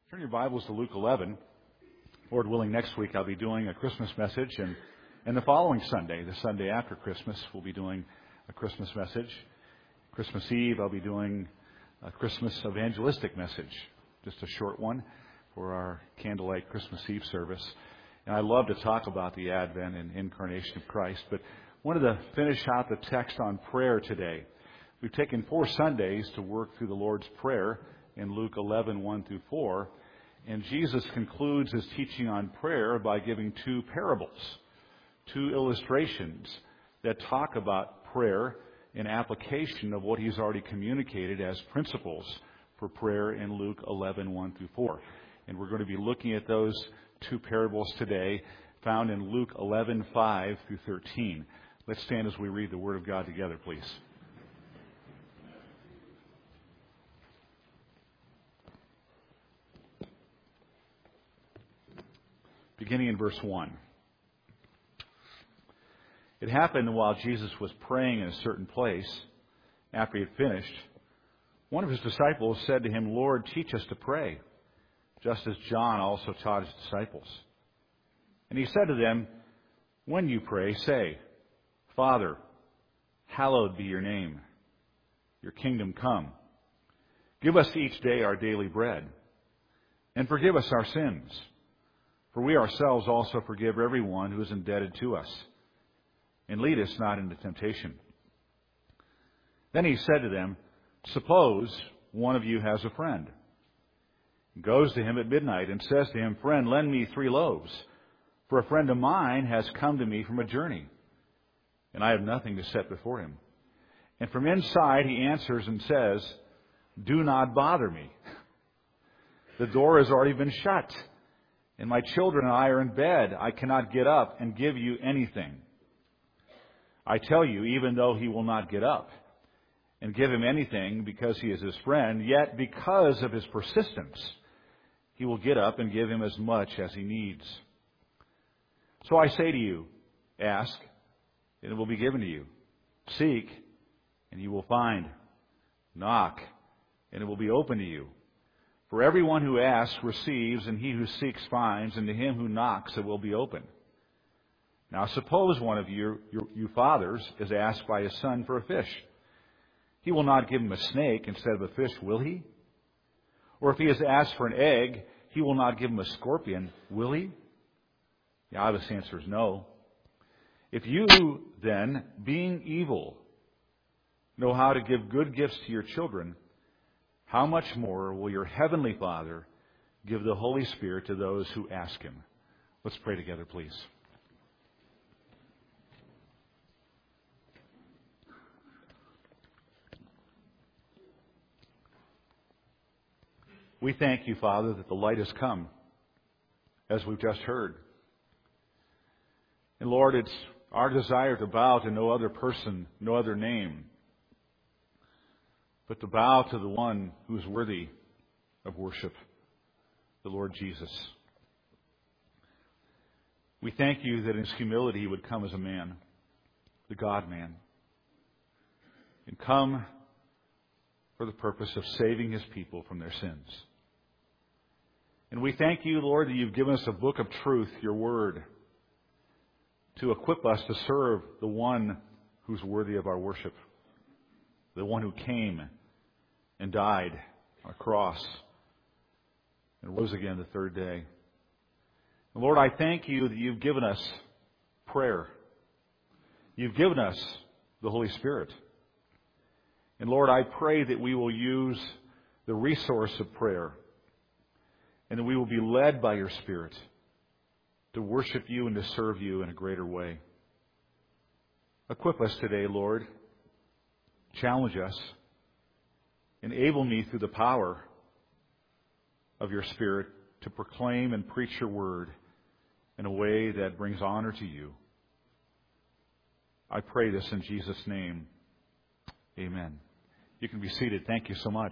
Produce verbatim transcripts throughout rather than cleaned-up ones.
Turn your Bibles to Luke eleven. Lord willing, next week I'll be doing a Christmas message, and, and the following Sunday, the Sunday after Christmas, we'll be doing a Christmas message. Christmas Eve, I'll be doing a Christmas evangelistic message, just a short one for our candlelight Christmas Eve service. And I love to talk about the Advent and incarnation of Christ, but wanted to finish out the text on prayer today. We've taken four Sundays to work through the Lord's Prayer in Luke eleven, one through four. And Jesus concludes his teaching on prayer by giving two parables, two illustrations that talk about prayer in application of what he's already communicated as principles for prayer in Luke eleven, one through four. And we're going to be looking at those two parables today, found in Luke eleven, five through thirteen. Let's stand as we read the Word of God together, please. Beginning in verse one. It happened while Jesus was praying in a certain place, after he had finished, one of his disciples said to him, "Lord, teach us to pray, just as John also taught his disciples." And he said to them, "When you pray, say, 'Father, hallowed be your name. Your kingdom come. Give us each day our daily bread, and forgive us our sins, for we ourselves also forgive everyone who is indebted to us. And lead us not into temptation.'" Then he said to them, "Suppose one of you has a friend, goes to him at midnight and says to him, 'Friend, lend me three loaves, for a friend of mine has come to me from a journey, and I have nothing to set before him.' And from inside he answers and says, 'Do not bother me. The door has already been shut, and my children and I are in bed. I cannot get up and give you anything.' I tell you, even though he will not get up and give him anything because he is his friend, yet because of his persistence, he will get up and give him as much as he needs. So I say to you, ask, and it will be given to you. Seek, and you will find. Knock, and it will be open to you. For everyone who asks receives, and he who seeks finds, and to him who knocks it will be open. Now suppose one of you, you, you fathers is asked by his son for a fish. He will not give him a snake instead of a fish, will he? Or if he is asked for an egg, he will not give him a scorpion, will he? The obvious answer is no. If you then, being evil, know how to give good gifts to your children, how much more will your heavenly Father give the Holy Spirit to those who ask him?" Let's pray together, please. We thank you, Father, that the light has come, as we've just heard. And Lord, it's our desire to bow to no other person, no other name, but to bow to the one who is worthy of worship, the Lord Jesus. We thank you that in his humility he would come as a man, the God-man, and come for the purpose of saving his people from their sins. And we thank you, Lord, that you've given us a book of truth, your word, to equip us to serve the one who's worthy of our worship, the one who came and died on a cross and rose again the third day. And Lord, I thank you that you've given us prayer. You've given us the Holy Spirit. And Lord, I pray that we will use the resource of prayer and that we will be led by your Spirit to worship you and to serve you in a greater way. Equip us today, Lord. Challenge us. Enable me through the power of your Spirit to proclaim and preach your word in a way that brings honor to you. I pray this in Jesus' name. Amen. You can be seated. Thank you so much.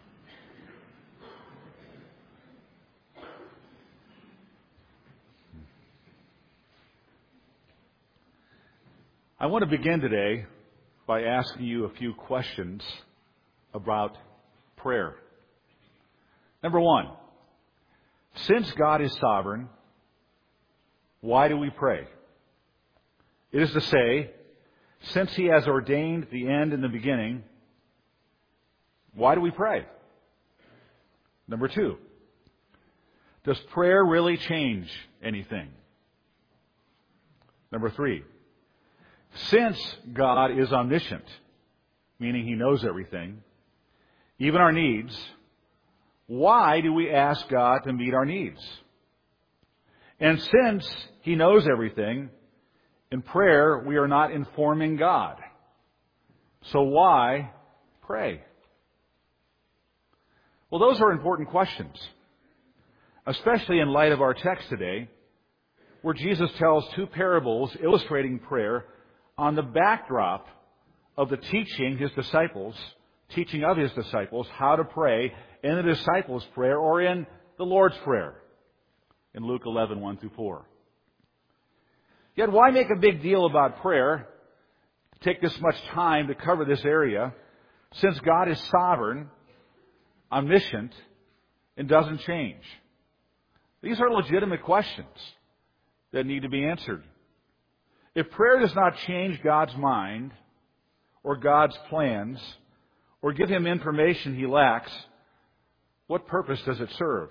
I want to begin today by asking you a few questions about prayer. Number one, Since God is sovereign, why do we pray? It is to say, since He has ordained the end and the beginning, why do we pray? Number two, does prayer really change anything? Number three, since God is omniscient, meaning He knows everything, even our needs, why do we ask God to meet our needs? And since He knows everything, in prayer we are not informing God. So why pray? Well, those are important questions, especially in light of our text today, where Jesus tells two parables illustrating prayer on the backdrop of the teaching His disciples, teaching of His disciples how to pray in the disciples' prayer or in the Lord's Prayer in Luke eleven, one through four. Yet why make a big deal about prayer, take this much time to cover this area, since God is sovereign, omniscient, and doesn't change? These are legitimate questions that need to be answered. If prayer does not change God's mind or God's plans or give Him information He lacks, what purpose does it serve?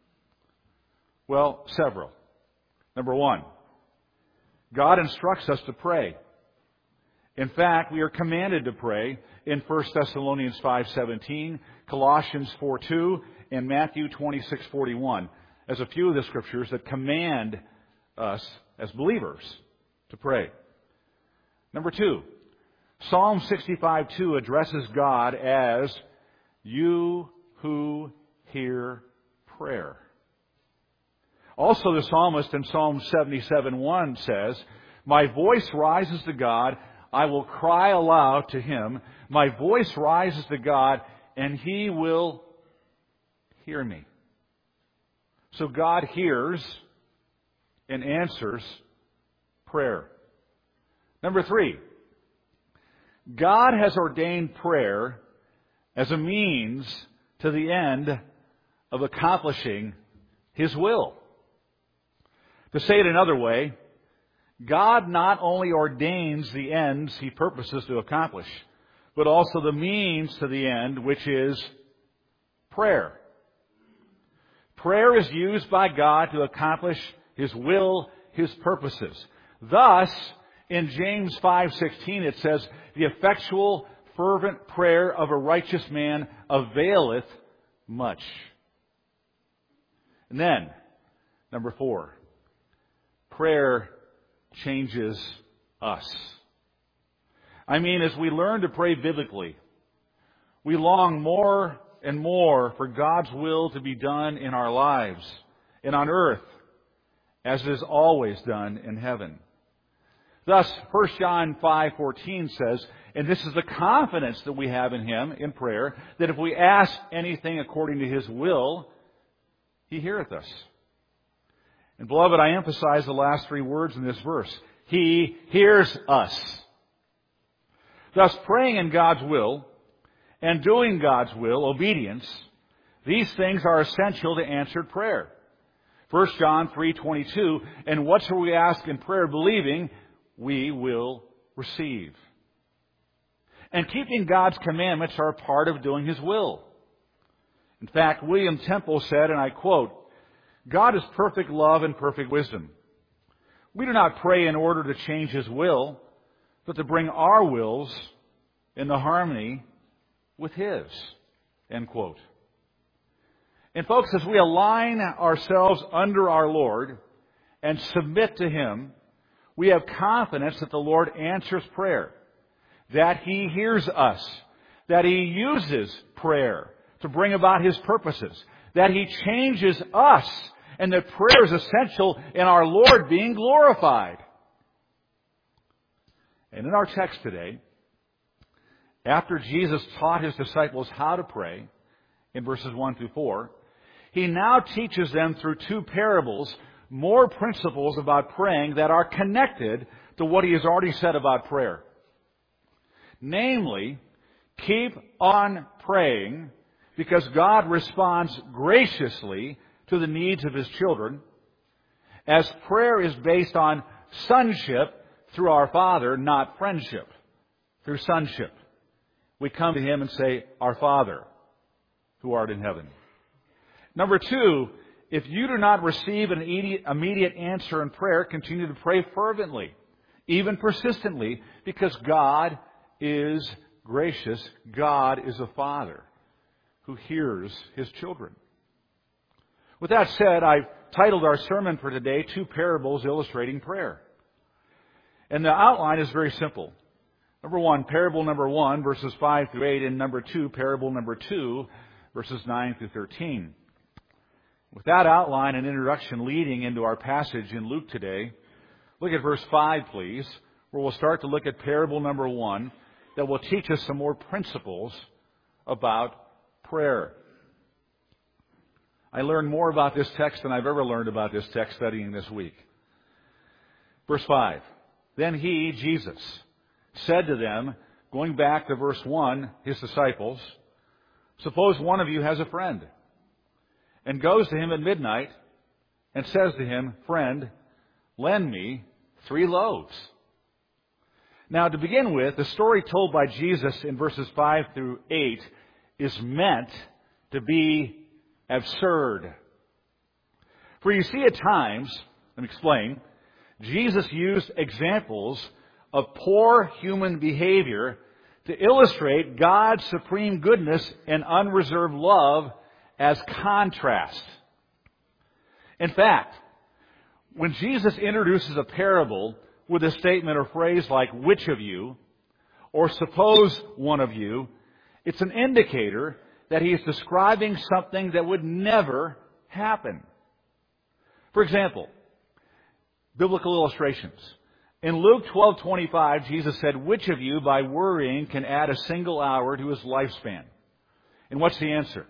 Well, several. Number one, God instructs us to pray. In fact, we are commanded to pray in First Thessalonians five seventeen, Colossians four two, and Matthew twenty-six forty-one as a few of the scriptures that command us as believers to pray. Number two, Psalm sixty-five two addresses God as you who hear prayer. Also, the psalmist in Psalm seventy-seven one says, my voice rises to God, I will cry aloud to Him. My voice rises to God, and He will hear me. So God hears and answers prayer. Number three, God has ordained prayer as a means to the end of accomplishing His will. To say it another way, God not only ordains the ends He purposes to accomplish, but also the means to the end, which is prayer. Prayer is used by God to accomplish His will, His purposes. Thus, in James five sixteen it says, the effectual, fervent prayer of a righteous man availeth much. And then, number four, prayer changes us. I mean, as we learn to pray biblically, we long more and more for God's will to be done in our lives and on earth as it is always done in heaven. Thus, First John five fourteen says, and this is the confidence that we have in Him in prayer, that if we ask anything according to His will, He heareth us. And beloved, I emphasize the last three words in this verse. He hears us. Thus, praying in God's will and doing God's will, obedience, these things are essential to answered prayer. First John three twenty-two, and whatsoever we ask in prayer believing, we will receive. And keeping God's commandments are a part of doing His will. In fact, William Temple said, and I quote, God is perfect love and perfect wisdom. We do not pray in order to change His will, but to bring our wills into harmony with His. End quote. And folks, as we align ourselves under our Lord and submit to Him, we have confidence that the Lord answers prayer, that He hears us, that He uses prayer to bring about His purposes, that He changes us, and that prayer is essential in our Lord being glorified. And in our text today, after Jesus taught His disciples how to pray, in verses one through four, He now teaches them through two parables more principles about praying that are connected to what He has already said about prayer. Namely, keep on praying because God responds graciously to the needs of His children, as prayer is based on sonship through our Father, not friendship, through sonship. We come to Him and say, Our Father, who art in heaven. Number two, if you do not receive an immediate answer in prayer, continue to pray fervently, even persistently, because God is gracious. God is a Father who hears His children. With that said, I've titled our sermon for today, Two Parables Illustrating Prayer. And the outline is very simple. Number one, parable number one, verses five through eight, and number two, parable number two, verses nine through thirteen. With that outline and introduction leading into our passage in Luke today, look at verse five, please, where we'll start to look at parable number one that will teach us some more principles about prayer. I learned more about this text than I've ever learned about this text studying this week. Verse five, Then He, Jesus, said to them, going back to verse one, His disciples, Suppose one of you has a friend, and goes to him at midnight, and says to him, Friend, lend me three loaves. Now, to begin with, the story told by Jesus in verses five through eight is meant to be absurd. For you see, at times, let me explain, Jesus used examples of poor human behavior to illustrate God's supreme goodness and unreserved love as contrast. In fact, when Jesus introduces a parable with a statement or phrase like, which of you, or suppose one of you, it's an indicator that he is describing something that would never happen. For example, biblical illustrations. In Luke twelve twenty-five, Jesus said, Which of you by worrying can add a single hour to his lifespan? And what's the answer?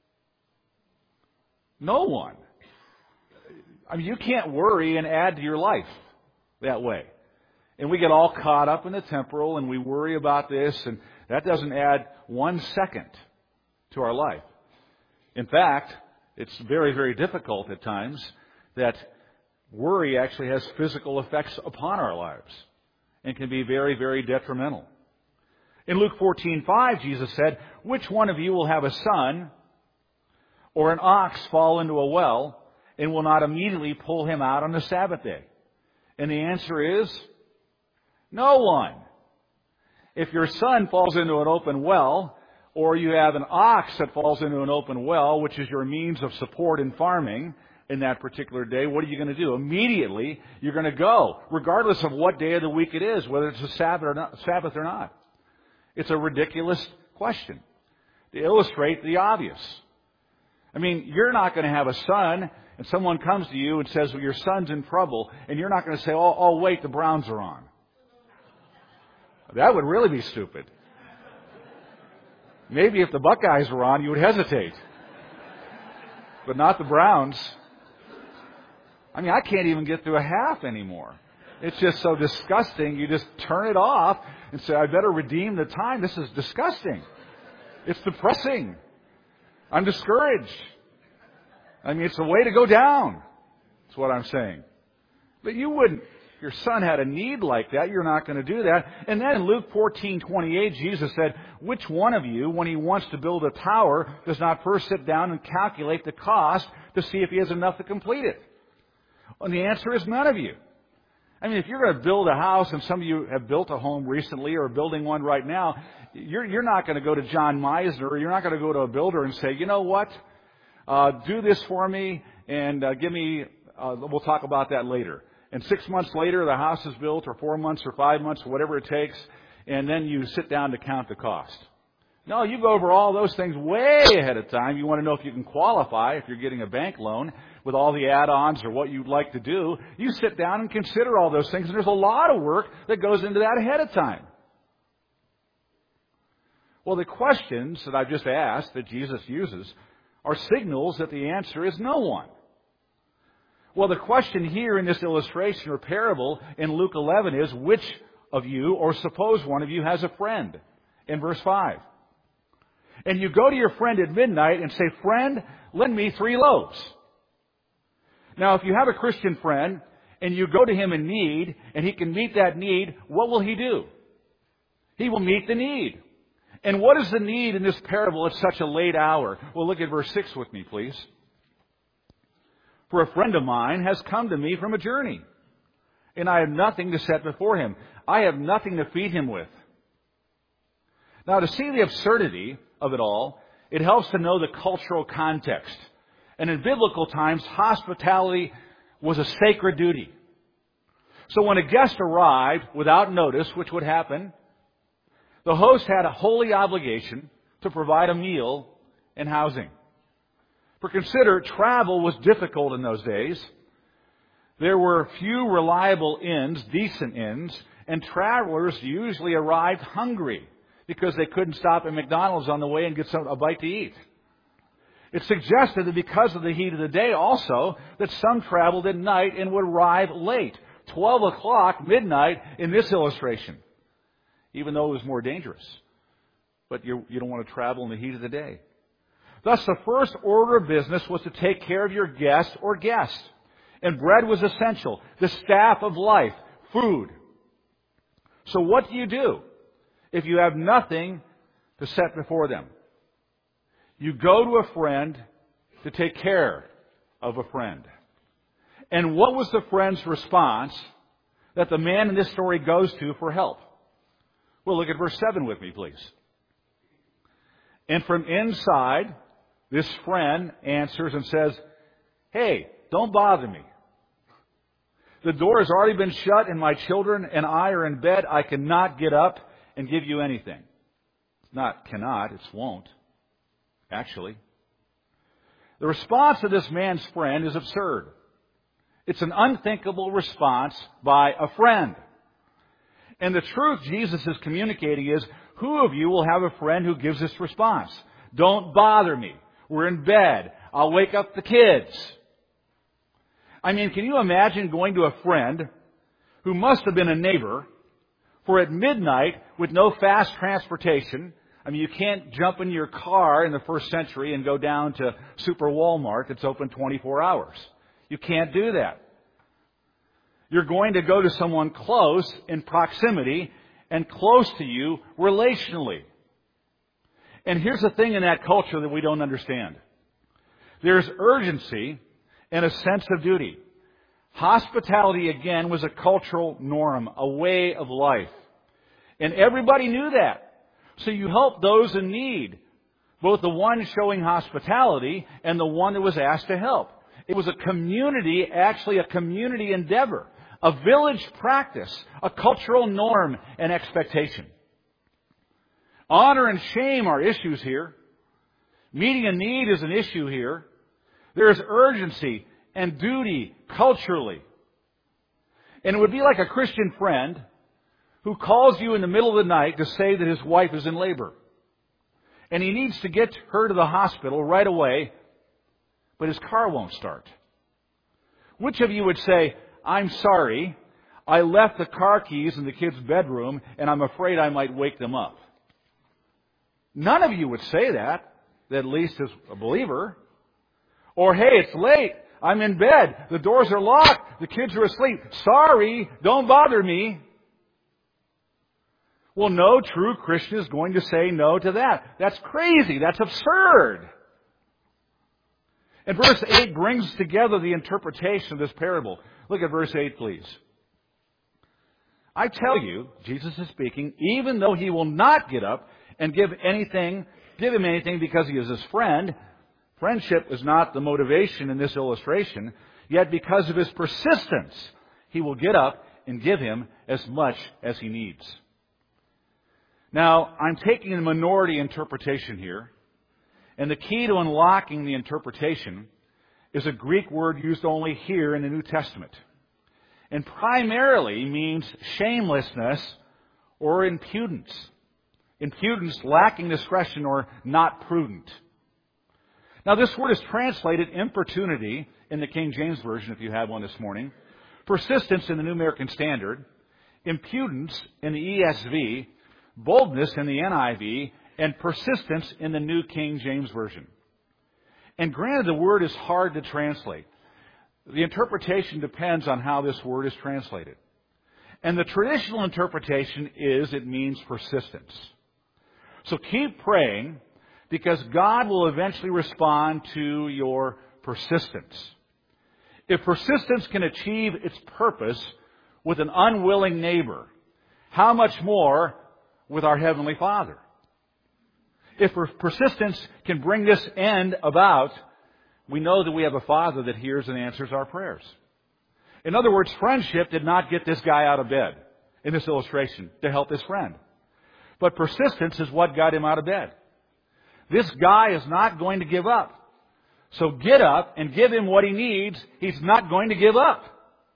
No one. I mean, you can't worry and add to your life that way. And we get all caught up in the temporal and we worry about this, and that doesn't add one second to our life. In fact, it's very, very difficult at times that worry actually has physical effects upon our lives and can be very, very detrimental. In Luke fourteen five, Jesus said, Which one of you will have a son or an ox fall into a well and will not immediately pull him out on the Sabbath day? And the answer is, no one. If your son falls into an open well, or you have an ox that falls into an open well, which is your means of support in farming in that particular day, what are you going to do? Immediately, you're going to go, regardless of what day of the week it is, whether it's a Sabbath or not. Sabbath or not. It's a ridiculous question to illustrate the obvious. I mean, you're not going to have a son, and someone comes to you and says, well, your son's in trouble, and you're not going to say, oh, oh, wait, the Browns are on. That would really be stupid. Maybe if the Buckeyes were on, you would hesitate. But not the Browns. I mean, I can't even get through a half anymore. It's just so disgusting. You just turn it off and say, I better redeem the time. This is disgusting. It's depressing. I'm discouraged. I mean, it's a way to go down. That's what I'm saying. But you wouldn't. If your son had a need like that, you're not going to do that. And then in Luke fourteen twenty-eight, Jesus said, Which one of you, when he wants to build a tower, does not first sit down and calculate the cost to see if he has enough to complete it? And the answer is none of you. I mean, if you're going to build a house, and some of you have built a home recently or are building one right now, you're, you're not going to go to John Meisner, or you're not going to go to a builder and say, you know what, uh, do this for me and uh, give me, uh, we'll talk about that later. And six months later, the house is built, or four months or five months, or whatever it takes, and then you sit down to count the cost. No, you go over all those things way ahead of time. You want to know if you can qualify, if you're getting a bank loan, with all the add-ons or what you'd like to do. You sit down and consider all those things, and there's a lot of work that goes into that ahead of time. Well, the questions that I've just asked that Jesus uses are signals that the answer is no one. Well, the question here in this illustration or parable in Luke eleven is, which of you, or suppose one of you, has a friend? In verse five. And you go to your friend at midnight and say, Friend, lend me three loaves. Now, if you have a Christian friend and you go to him in need and he can meet that need, what will he do? He will meet the need. And what is the need in this parable at such a late hour? Well, look at verse six with me, please. For a friend of mine has come to me from a journey, and I have nothing to set before him. I have nothing to feed him with. Now, to see the absurdity of it all, it helps to know the cultural context. And in biblical times, hospitality was a sacred duty. So when a guest arrived without notice, which would happen, the host had a holy obligation to provide a meal and housing. For consider, travel was difficult in those days. There were few reliable inns, decent inns, and travelers usually arrived hungry because they couldn't stop at McDonald's on the way and get some, a bite to eat. It suggested that because of the heat of the day also, that some traveled at night and would arrive late. twelve o'clock, midnight in this illustration, even though it was more dangerous. But you, you don't want to travel in the heat of the day. Thus, the first order of business was to take care of your guest or guest. And bread was essential, the staff of life, food. So what do you do if you have nothing to set before them? You go to a friend to take care of a friend. And what was the friend's response that the man in this story goes to for help? Well, look at verse seven with me, please. And from inside, this friend answers and says, "Hey, don't bother me. The door has already been shut and my children and I are in bed. I cannot get up and give you anything." It's not cannot, it's won't. Actually, the response of this man's friend is absurd. It's an unthinkable response by a friend. And the truth Jesus is communicating is, who of you will have a friend who gives this response? Don't bother me. We're in bed. I'll wake up the kids. I mean, can you imagine going to a friend who must have been a neighbor for at midnight with no fast transportation? I mean, you can't jump in your car in the first century and go down to Super Walmart that's open twenty-four hours. You can't do that. You're going to go to someone close in proximity and close to you relationally. And here's the thing in that culture that we don't understand. There's urgency and a sense of duty. Hospitality, again, was a cultural norm, a way of life. And everybody knew that. So you help those in need, both the one showing hospitality and the one that was asked to help. It was a community, actually a community endeavor, a village practice, a cultural norm and expectation. Honor and shame are issues here. Meeting a need is an issue here. There is urgency and duty culturally. And it would be like a Christian friend who calls you in the middle of the night to say that his wife is in labor. And he needs to get her to the hospital right away, but his car won't start. Which of you would say, "I'm sorry, I left the car keys in the kids' bedroom and I'm afraid I might wake them up"? None of you would say that, at least as a believer. Or, "Hey, it's late. I'm in bed. The doors are locked. The kids are asleep. Sorry, don't bother me." Well, no true Christian is going to say no to that. That's crazy. That's absurd. And verse eight brings together the interpretation of this parable. Look at verse eight, please. "I tell you," Jesus is speaking, "even though he will not get up and give anything, give him anything because he is his friend," friendship is not the motivation in this illustration, "yet because of his persistence, he will get up and give him as much as he needs." Now, I'm taking a minority interpretation here, and the key to unlocking the interpretation is a Greek word used only here in the New Testament, and primarily means shamelessness or impudence. Impudence, lacking discretion, or not prudent. Now, this word is translated importunity in the King James Version, if you have one this morning, persistence in the New American Standard, impudence in the E S V, boldness in the N I V, and persistence in the New King James Version. And granted, the word is hard to translate. The interpretation depends on how this word is translated. And the traditional interpretation is it means persistence. So keep praying because God will eventually respond to your persistence. If persistence can achieve its purpose with an unwilling neighbor, how much more with our Heavenly Father? If persistence can bring this end about, we know that we have a Father that hears and answers our prayers. In other words, friendship did not get this guy out of bed in this illustration to help his friend. But persistence is what got him out of bed. This guy is not going to give up. So get up and give him what he needs. He's not going to give up.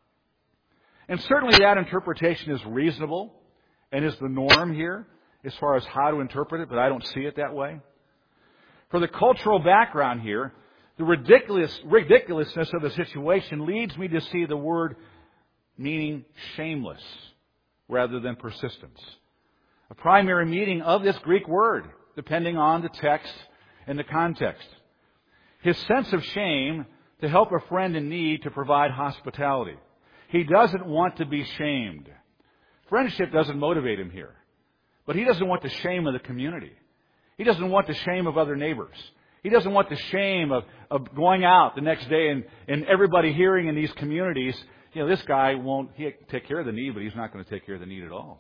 And certainly that interpretation is reasonable and is the norm here as far as how to interpret it, but I don't see it that way. For the cultural background here, the ridiculous, ridiculousness of the situation leads me to see the word meaning shameless rather than persistence. A primary meaning of this Greek word, depending on the text and the context. His sense of shame to help a friend in need to provide hospitality. He doesn't want to be shamed. Friendship doesn't motivate him here. But he doesn't want the shame of the community. He doesn't want the shame of other neighbors. He doesn't want the shame of, of going out the next day and, and everybody hearing in these communities, you know, this guy won't he take care of the need, but he's not going to take care of the need at all.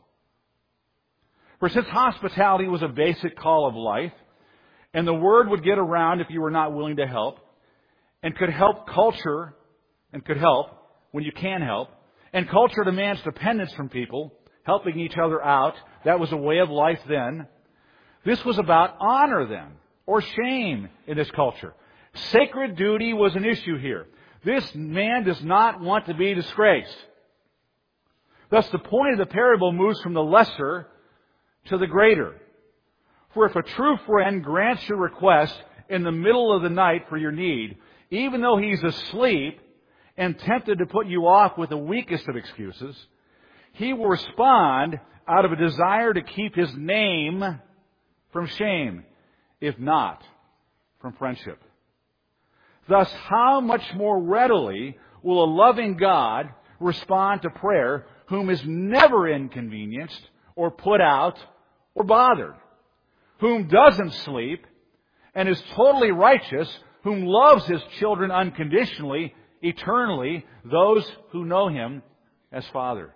For since hospitality was a basic call of life, and the word would get around if you were not willing to help, and could help culture, and could help when you can help, and culture demands dependence from people, helping each other out. That was a way of life then. This was about honor then, or shame in this culture. Sacred duty was an issue here. This man does not want to be disgraced. Thus, the point of the parable moves from the lesser to the greater. For if a true friend grants your request in the middle of the night for your need, even though he's asleep and tempted to put you off with the weakest of excuses, he will respond out of a desire to keep his name from shame, if not from friendship. Thus, how much more readily will a loving God respond to prayer whom is never inconvenienced or put out or bothered, whom doesn't sleep and is totally righteous, whom loves his children unconditionally, eternally, those who know him as Father.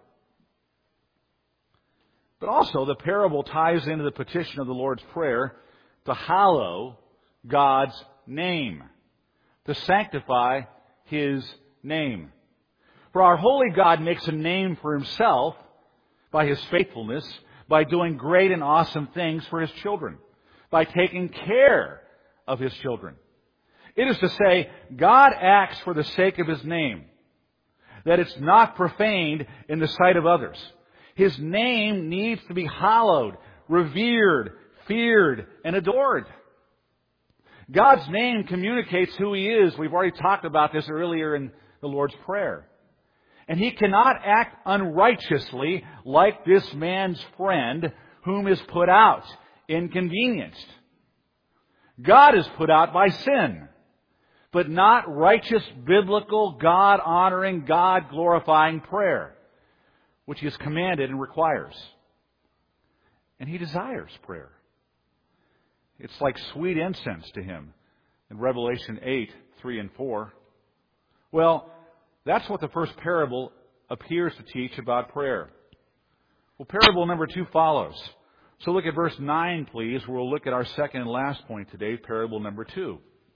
But also the parable ties into the petition of the Lord's Prayer to hallow God's name, to sanctify His name. For our holy God makes a name for Himself by His faithfulness, by doing great and awesome things for His children, by taking care of His children. It is to say, God acts for the sake of His name, that it's not profaned in the sight of others. His name needs to be hallowed, revered, feared, and adored. God's name communicates who He is. We've already talked about this earlier in the Lord's Prayer. And He cannot act unrighteously like this man's friend whom is put out, inconvenienced. God is put out by sin, but not righteous, biblical, God-honoring, God-glorifying prayer, which He has commanded and requires. And He desires prayer. It's like sweet incense to Him in Revelation eight, three and four. Well, that's what the first parable appears to teach about prayer. Well, parable number two follows. So look at verse nine, please. We'll look at our second and last point today, parable number two.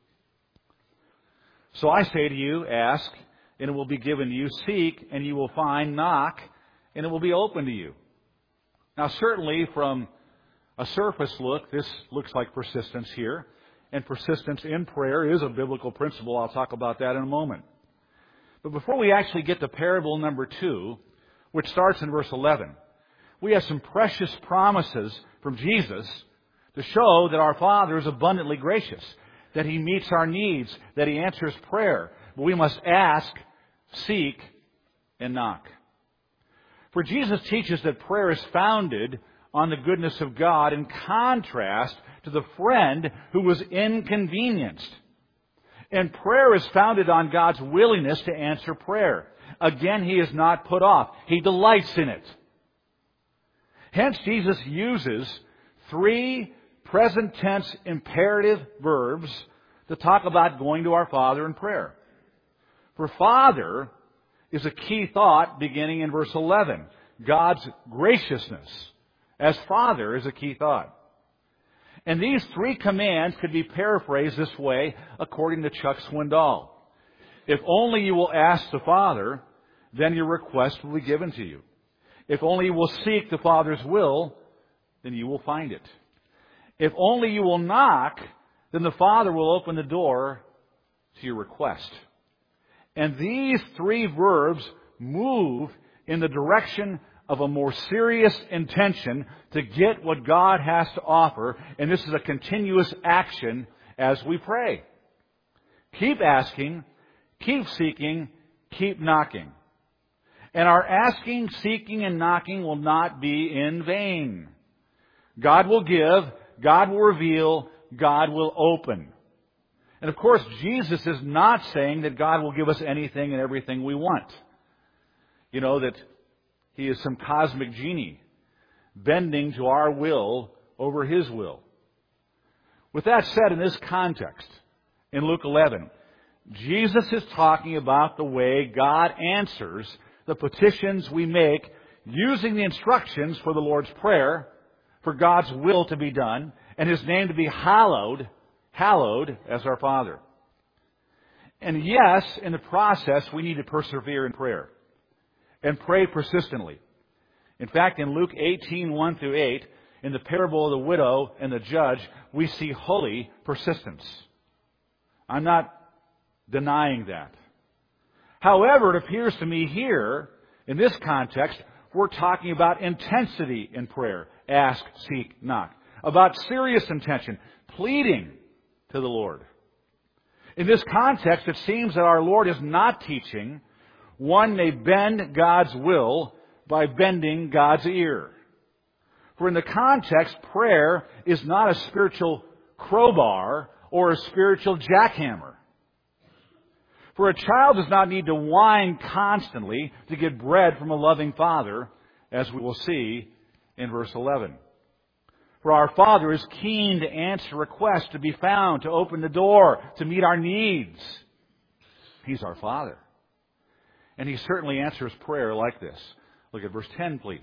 So I say to you, ask, and it will be given to you. Seek, and you will find. Knock, and it will be open to you. Now, certainly from a surface look, this looks like persistence here. And persistence in prayer is a biblical principle. I'll talk about that in a moment. But before we actually get to parable number two, which starts in verse eleven, we have some precious promises from Jesus to show that our Father is abundantly gracious, that He meets our needs, that He answers prayer. But we must ask, seek, and knock. For Jesus teaches that prayer is founded on the goodness of God in contrast to the friend who was inconvenienced. And prayer is founded on God's willingness to answer prayer. Again, He is not put off. He delights in it. Hence, Jesus uses three present tense imperative verbs to talk about going to our Father in prayer. For Father is a key thought beginning in verse eleven. God's graciousness as Father is a key thought. And these three commands could be paraphrased this way according to Chuck Swindoll. If only you will ask the Father, then your request will be given to you. If only you will seek the Father's will, then you will find it. If only you will knock, then the Father will open the door to your request. And these three verbs move in the direction of a more serious intention to get what God has to offer. And this is a continuous action as we pray. Keep asking, keep seeking, keep knocking. And our asking, seeking, and knocking will not be in vain. God will give, God will reveal, God will open. And of course, Jesus is not saying that God will give us anything and everything we want. You know, that He is some cosmic genie bending to our will over His will. With that said, in this context, in Luke eleven, Jesus is talking about the way God answers the petitions we make using the instructions for the Lord's Prayer, for God's will to be done, and His name to be hallowed, hallowed as our Father. And yes, in the process, we need to persevere in prayer and pray persistently. In fact, in Luke eighteen, one through eight, in the parable of the widow and the judge, we see holy persistence. I'm not denying that. However, it appears to me here, in this context, we're talking about intensity in prayer. Ask, seek, knock. About serious intention, pleading to the Lord. In this context, it seems that our Lord is not teaching one may bend God's will by bending God's ear. For in the context, prayer is not a spiritual crowbar or a spiritual jackhammer. For a child does not need to whine constantly to get bread from a loving Father, as we will see in verse eleven. For our Father is keen to answer requests, to be found, to open the door, to meet our needs. He's our Father. And He certainly answers prayer like this. Look at verse ten, please.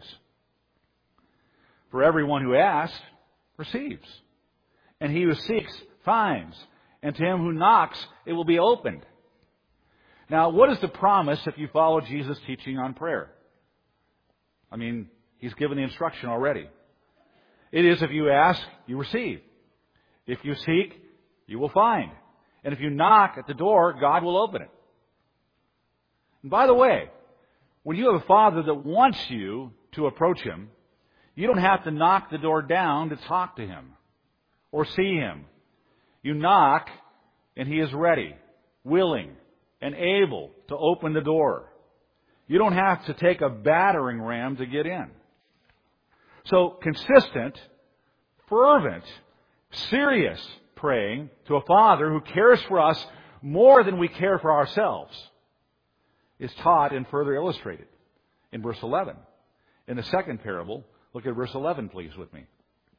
For everyone who asks, receives. And he who seeks, finds. And to him who knocks, it will be opened. Now, what is the promise if you follow Jesus' teaching on prayer? I mean, He's given the instruction already. It is if you ask, you receive. If you seek, you will find. And if you knock at the door, God will open it. And by the way, when you have a Father that wants you to approach Him, you don't have to knock the door down to talk to Him or see Him. You knock, and He is ready, willing, and able to open the door. You don't have to take a battering ram to get in. So, consistent, fervent, serious praying to a Father who cares for us more than we care for ourselves is taught and further illustrated in verse eleven. In the second parable, look at verse eleven, please, with me.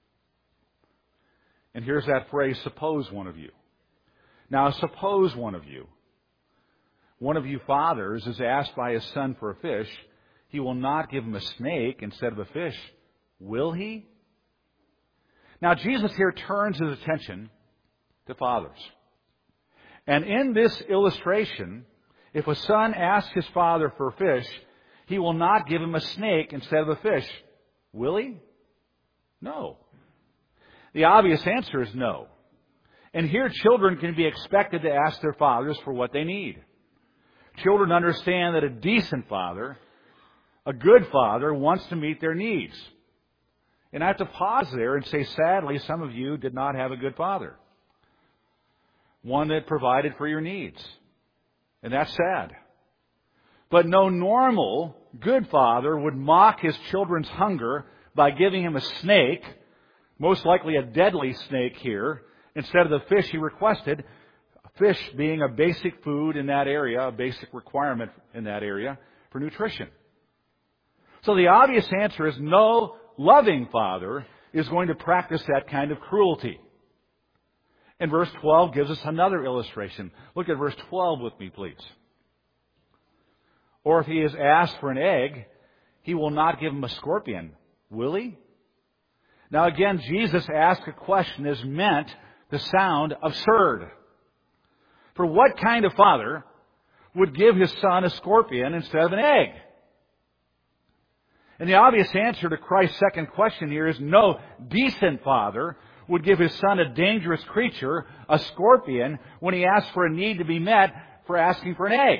And here's that phrase, suppose one of you. Now, suppose one of you. One of you fathers is asked by his son for a fish. He will not give him a snake instead of a fish. Will he? Now, Jesus here turns his attention to fathers. And in this illustration, if a son asks his father for a fish, he will not give him a snake instead of a fish. Will he? No. The obvious answer is no. And here children can be expected to ask their fathers for what they need. Children understand that a decent father, a good father, wants to meet their needs. And I have to pause there and say, sadly, some of you did not have a good father. One that provided for your needs. And that's sad. But no normal, good father would mock his children's hunger by giving him a snake, most likely a deadly snake here, instead of the fish he requested. Fish being a basic food in that area, a basic requirement in that area for nutrition. So the obvious answer is no loving father is going to practice that kind of cruelty. And verse twelve gives us another illustration. Look at verse twelve with me, please. Or if he is asked for an egg, he will not give him a scorpion, will he? Now again, Jesus asked a question that is meant to sound absurd. For what kind of father would give his son a scorpion instead of an egg? And the obvious answer to Christ's second question here is no decent father would give his son a dangerous creature, a scorpion, when he asks for a need to be met for asking for an egg.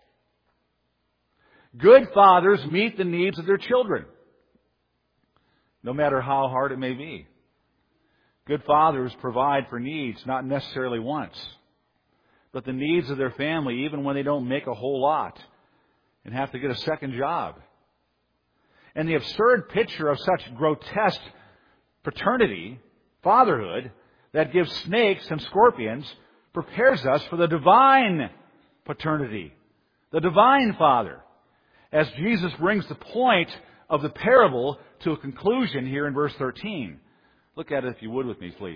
Good fathers meet the needs of their children, no matter how hard it may be. Good fathers provide for needs, not necessarily wants, but the needs of their family, even when they don't make a whole lot and have to get a second job. And the absurd picture of such grotesque paternity, fatherhood, that gives snakes and scorpions, prepares us for the divine paternity, the divine Father, as Jesus brings the point of the parable to a conclusion here in verse thirteen. Look at it if you would with me, please.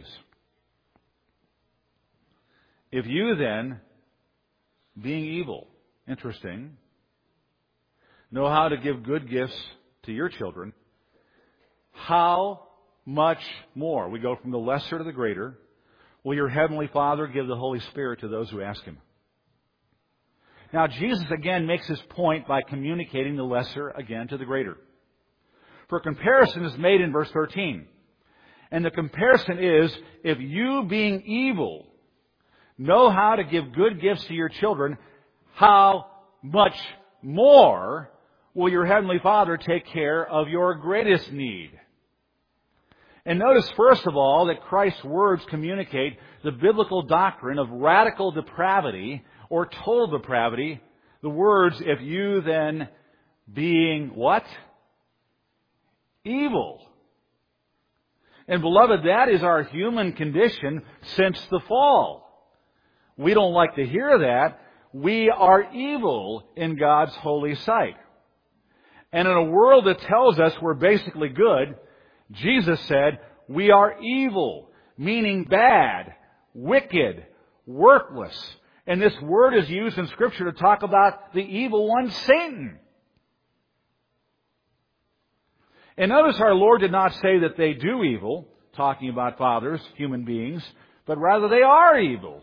If you then, being evil, interesting, know how to give good gifts to your children, how much more, we go from the lesser to the greater, will your heavenly Father give the Holy Spirit to those who ask Him? Now, Jesus again makes his point by communicating the lesser again to the greater. For a comparison is made in verse thirteen. And the comparison is, if you being evil know how to give good gifts to your children, how much more will your heavenly Father take care of your greatest need? And notice, first of all, that Christ's words communicate the biblical doctrine of radical depravity or total depravity. The words, if you then being what? Evil. And beloved, that is our human condition since the fall. We don't like to hear that. We are evil in God's holy sight. And in a world that tells us we're basically good, Jesus said, we are evil, meaning bad, wicked, worthless. And this word is used in Scripture to talk about the evil one, Satan. And notice our Lord did not say that they do evil, talking about fathers, human beings, but rather they are evil.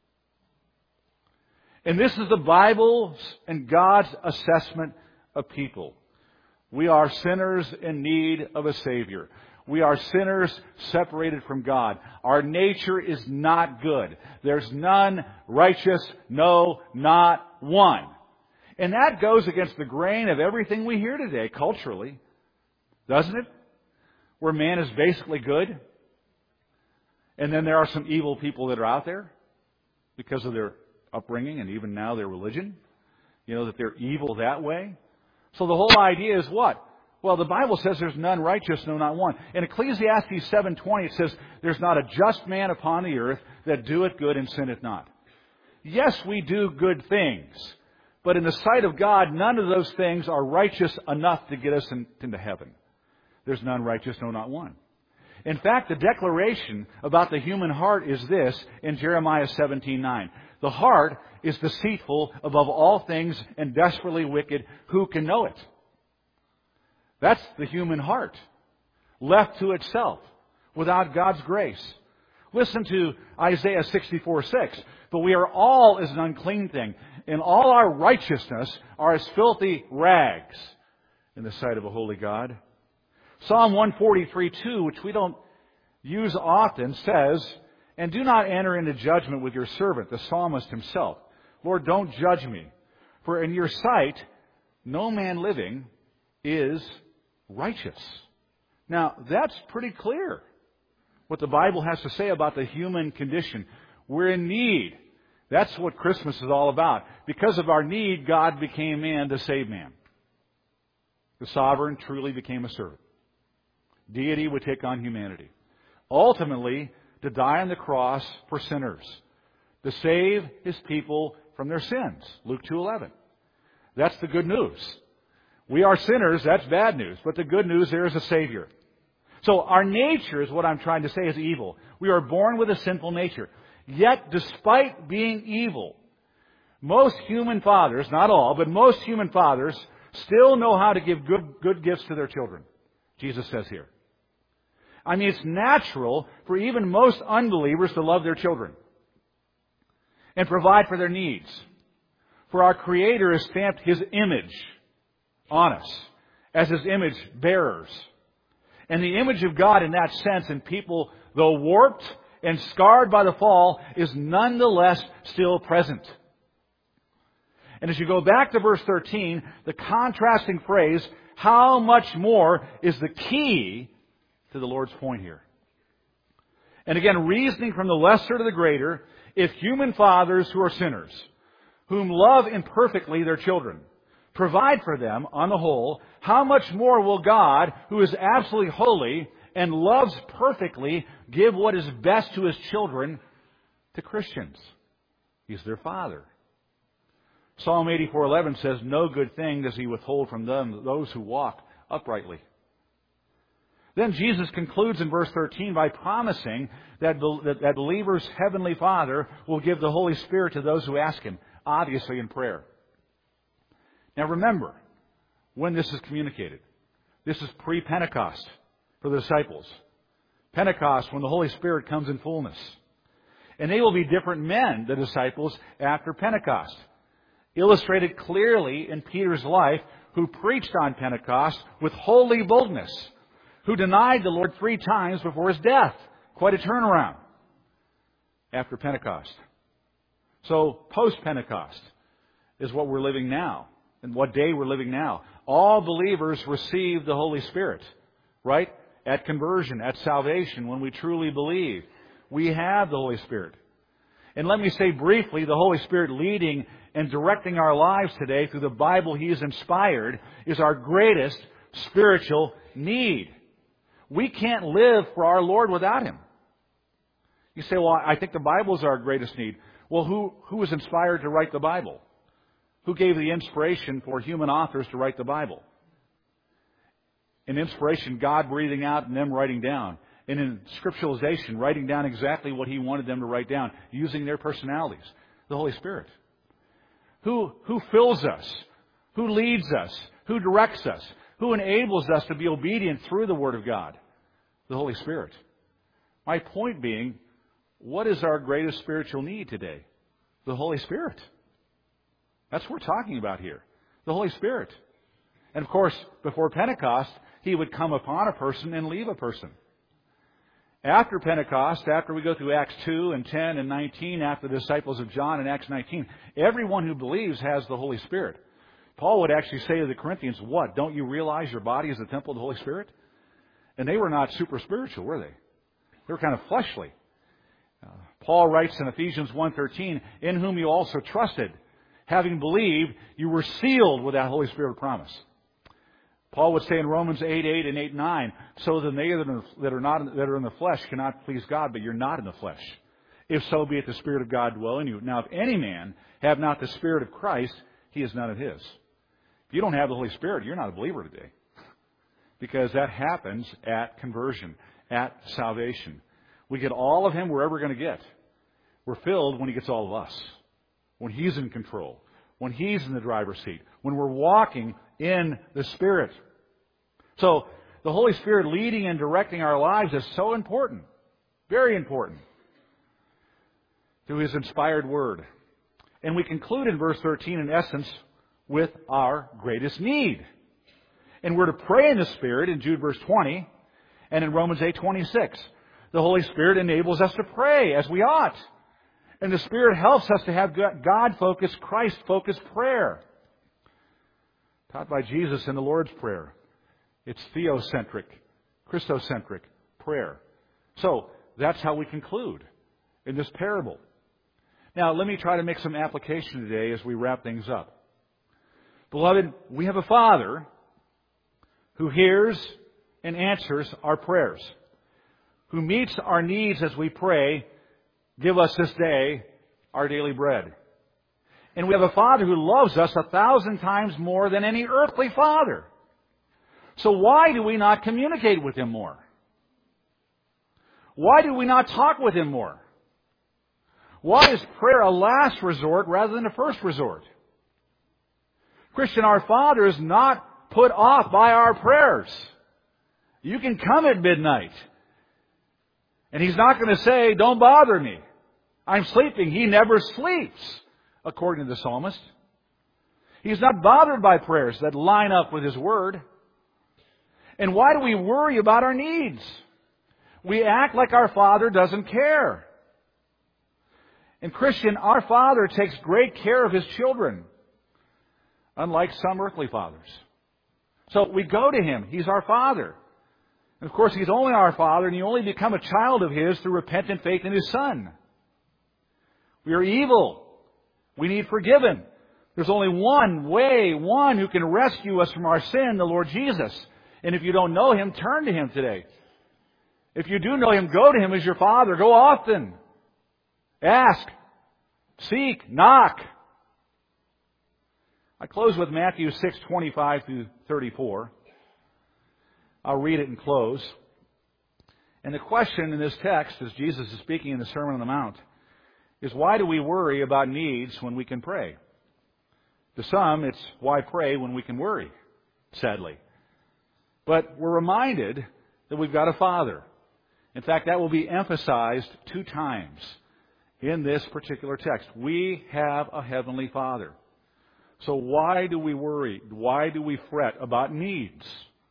And this is the Bible's and God's assessment of people. We are sinners in need of a Savior. We are sinners separated from God. Our nature is not good. There's none righteous, no, not one. And that goes against the grain of everything we hear today culturally, doesn't it? Where man is basically good. And then there are some evil people that are out there because of their upbringing and even now their religion. You know, that they're evil that way. So the whole idea is what? Well, the Bible says there's none righteous, no, not one. In Ecclesiastes seven twenty, it says, there's not a just man upon the earth that doeth good and sinneth not. Yes, we do good things. But in the sight of God, none of those things are righteous enough to get us in, into heaven. There's none righteous, no, not one. In fact, the declaration about the human heart is this in Jeremiah seventeen nine. The heart is deceitful above all things and desperately wicked. Who can know it? That's the human heart, left to itself, without God's grace. Listen to Isaiah sixty-four six. But we are all as an unclean thing, and all our righteousness are as filthy rags in the sight of a holy God. Psalm one forty-three two, which we don't use often, says, and do not enter into judgment with your servant, the psalmist himself. Lord, don't judge me. For in your sight, no man living is righteous. Now, that's pretty clear what the Bible has to say about the human condition. We're in need. That's what Christmas is all about. Because of our need, God became man to save man. The sovereign truly became a servant. Deity would take on humanity. Ultimately, to die on the cross for sinners. to save His people from their sins. Luke two eleven. That's the good news. We are sinners, that's bad news. But the good news, there is a Savior. So our nature is what I'm trying to say is evil. We are born with a sinful nature. Yet, despite being evil, most human fathers, not all, but most human fathers still know how to give good, good gifts to their children. Jesus says here. I mean, it's natural for even most unbelievers to love their children and provide for their needs. For our Creator has stamped His image on us as His image bearers. And the image of God in that sense in people, though warped and scarred by the fall, is nonetheless still present. And as you go back to verse thirteen, the contrasting phrase, how much more, is the key to the Lord's point here. And again, reasoning from the lesser to the greater, if human fathers who are sinners, whom love imperfectly their children, provide for them on the whole, how much more will God, who is absolutely holy and loves perfectly, give what is best to His children, to Christians? He's their Father. Psalm eighty-four eleven says, no good thing does He withhold from them, those who walk uprightly. Then Jesus concludes in verse thirteen by promising that, that, that believers' Heavenly Father will give the Holy Spirit to those who ask Him, obviously in prayer. Now remember, when this is communicated, this is pre-Pentecost for the disciples. Pentecost, when the Holy Spirit comes in fullness. And they will be different men, the disciples, after Pentecost. Illustrated clearly in Peter's life, who preached on Pentecost with holy boldness, who denied the Lord three times before His death. Quite a turnaround after Pentecost. So, post-Pentecost is what we're living now, and what day we're living now. All believers receive the Holy Spirit, right? At conversion, at salvation, when we truly believe. We have the Holy Spirit. And let me say briefly, the Holy Spirit leading and directing our lives today through the Bible He has inspired is our greatest spiritual need. We can't live for our Lord without Him. You say, well, I think the Bible is our greatest need. Well, who, who was inspired to write the Bible? Who gave the inspiration for human authors to write the Bible? In inspiration, God breathing out and them writing down. And in scripturalization, writing down exactly what He wanted them to write down, using their personalities. The Holy Spirit. Who, who fills us? Who leads us? Who directs us? Who enables us to be obedient through the Word of God? The Holy Spirit. My point being, what is our greatest spiritual need today? The Holy Spirit. That's what we're talking about here. The Holy Spirit. And of course, before Pentecost, He would come upon a person and leave a person. After Pentecost, after we go through Acts two and ten and nineteen, after the disciples of John in Acts nineteen, everyone who believes has the Holy Spirit. Paul would actually say to the Corinthians, what? Don't you realize your body is the temple of the Holy Spirit? And they were not super spiritual, were they? They were kind of fleshly. Uh, Paul writes in Ephesians one thirteen, in whom you also trusted, having believed, you were sealed with that Holy Spirit promise. Paul would say in Romans eight eight and eight nine, so that they that are not that are in the flesh cannot please God, but you're not in the flesh. If so be it the Spirit of God dwell in you. Now, if any man have not the Spirit of Christ, he is none of His. If you don't have the Holy Spirit, you're not a believer today. Because that happens at conversion, at salvation. We get all of Him we're ever going to get. We're filled when He gets all of us. When He's in control. When He's in the driver's seat. When we're walking in the Spirit. So, the Holy Spirit leading and directing our lives is so important. Very important. Through His inspired Word. And we conclude in verse thirteen, in essence, with our greatest need. And we're to pray in the Spirit in Jude verse twenty and in Romans eight twenty-six. The Holy Spirit enables us to pray as we ought. And the Spirit helps us to have God-focused, Christ-focused prayer. Taught by Jesus in the Lord's Prayer. It's theocentric, Christocentric prayer. So, that's how we conclude in this parable. Now, let me try to make some application today as we wrap things up. Beloved, we have a Father who hears and answers our prayers, who meets our needs as we pray, give us this day our daily bread. And we have a Father who loves us a thousand times more than any earthly father. So why do we not communicate with Him more? Why do we not talk with Him more? Why is prayer a last resort rather than a first resort? Christian, our Father is not put off by our prayers. You can come at midnight. And He's not going to say, don't bother me. I'm sleeping. He never sleeps, according to the psalmist. He's not bothered by prayers that line up with His Word. And why do we worry about our needs? We act like our Father doesn't care. And Christian, our Father takes great care of His children, unlike some earthly fathers. So we go to Him. He's our Father. And of course, He's only our Father, and you only become a child of His through repentant faith in His Son. We are evil. We need forgiven. There's only one way, one who can rescue us from our sin, the Lord Jesus. And if you don't know Him, turn to Him today. If you do know Him, go to Him as your Father. Go often. Ask. Seek. Knock. I close with Matthew six twenty-five through thirty-four. I'll read it and close. And the question in this text, as Jesus is speaking in the Sermon on the Mount, is why do we worry about needs when we can pray? To some, it's why pray when we can worry, sadly. But we're reminded that we've got a Father. In fact, that will be emphasized two times in this particular text. We have a Heavenly Father. So why do we worry? Why do we fret about needs?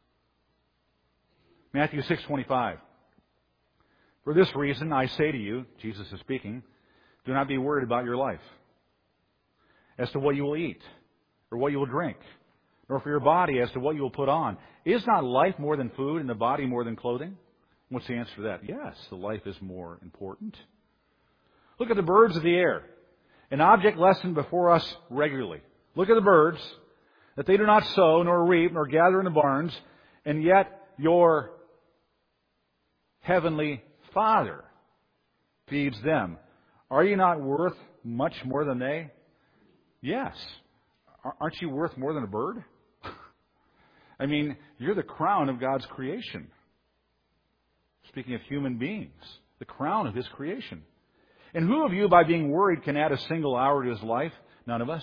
Matthew six twenty-five. For this reason, I say to you, Jesus is speaking, do not be worried about your life as to what you will eat or what you will drink, nor for your body as to what you will put on. Is not life more than food and the body more than clothing? What's the answer to that? Yes, the life is more important. Look at the birds of the air, an object lesson before us regularly. Look at the birds, that they do not sow, nor reap, nor gather in the barns, and yet your Heavenly Father feeds them. Are you not worth much more than they? Yes. Aren't you worth more than a bird? I mean, you're the crown of God's creation. Speaking of human beings, the crown of His creation. And who of you, by being worried, can add a single hour to his life? None of us.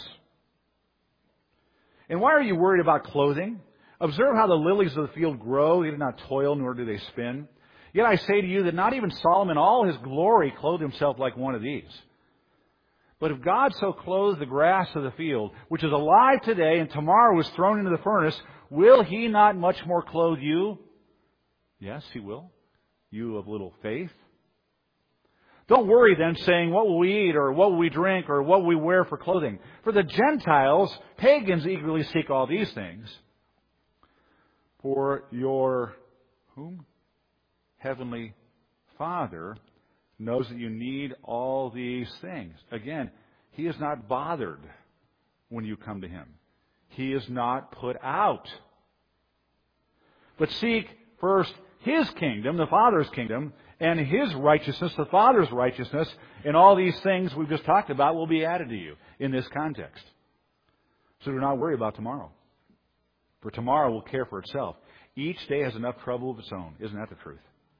And why are you worried about clothing? Observe how the lilies of the field grow. They do not toil, nor do they spin. Yet I say to you that not even Solomon in all his glory clothed himself like one of these. But if God so clothes the grass of the field, which is alive today and tomorrow is thrown into the furnace, will He not much more clothe you? Yes, He will. You of little faith. Don't worry then, saying, what will we eat, or what will we drink, or what will we wear for clothing? For the Gentiles, pagans, eagerly seek all these things. For your whom? Heavenly Father knows that you need all these things. Again, He is not bothered when you come to Him. He is not put out. But seek first His kingdom, the Father's kingdom, and His righteousness, the Father's righteousness, and all these things we've just talked about will be added to you in this context. So do not worry about tomorrow. For tomorrow will care for itself. Each day has enough trouble of its own. Isn't that the truth?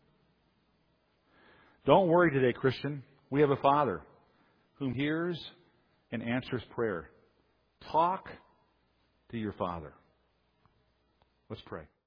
Don't worry today, Christian. We have a Father whom hears and answers prayer. Talk to your Father. Let's pray.